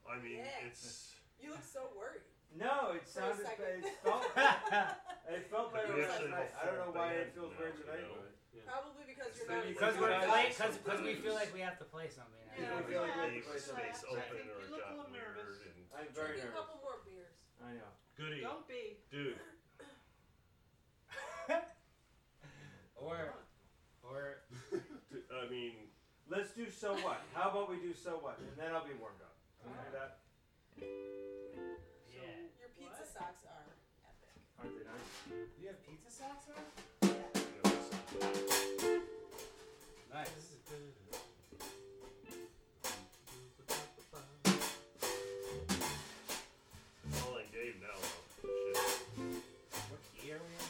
I mean, Yeah. it's. You look so worried. No, it For a sounded. second. It felt. It felt better We last actually night. have a I don't know full why it band feels now, weird you tonight. know? But Probably because you're So not. you Because Because we're we're play, not- because we feel like we have to play something. Yeah. I feel like we have to Leave play something. space I open think or you it look a got little weird nervous. and I'm very Drink a nervous. couple more beers. I know. Goody, Don't be. dude. Or I mean, Let's do so what? How about we do so what? And then I'll be warmed up. Can we do that? yeah. Your pizza What? socks are epic. Aren't they nice? You have pizza socks on? Yeah. Nice. calling Dave now. Though. Shit. What key are we in?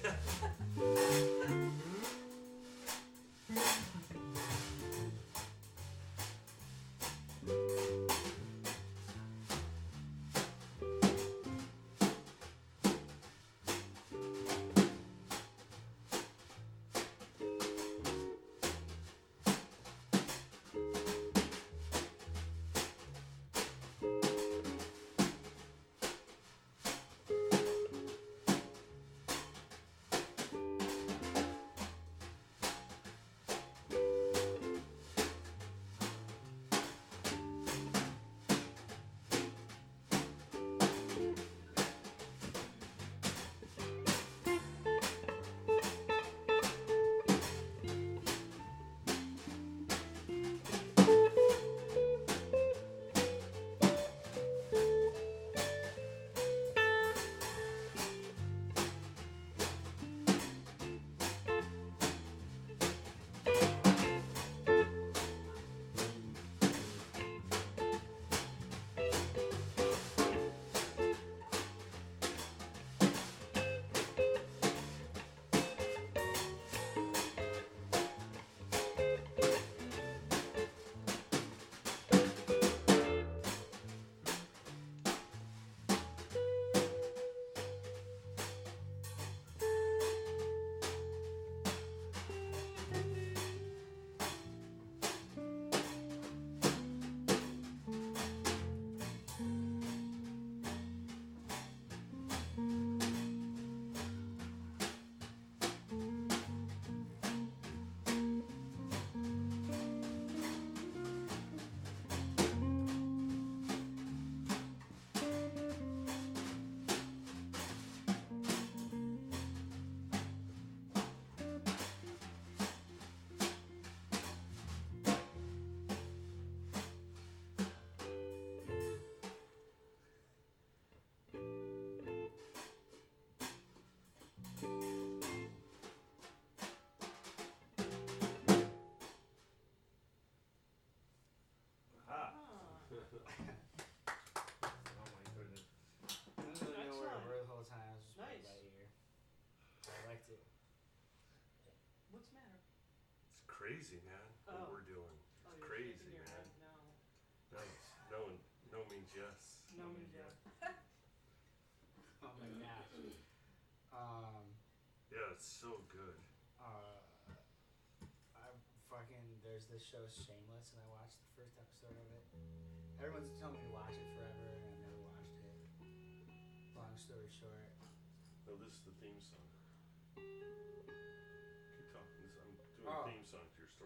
Ah. Oh. Oh my goodness. I didn't really know where to Excellent. were the whole time. I was just playing Nice. by ear. I liked it. What's the matter? It's crazy, man. Oh. What we're doing. Oh, It's you're crazy, shaking your man. head. No. No, no means yes. No means yes. Oh my gosh. Yeah, it's so good. I fucking there's this show Shameless, and I watched the first episode of it. Everyone's telling me to watch it forever, and I never watched it. Long story short, No, this is the theme song. Keep talking. I'm doing Oh. a theme song to your story.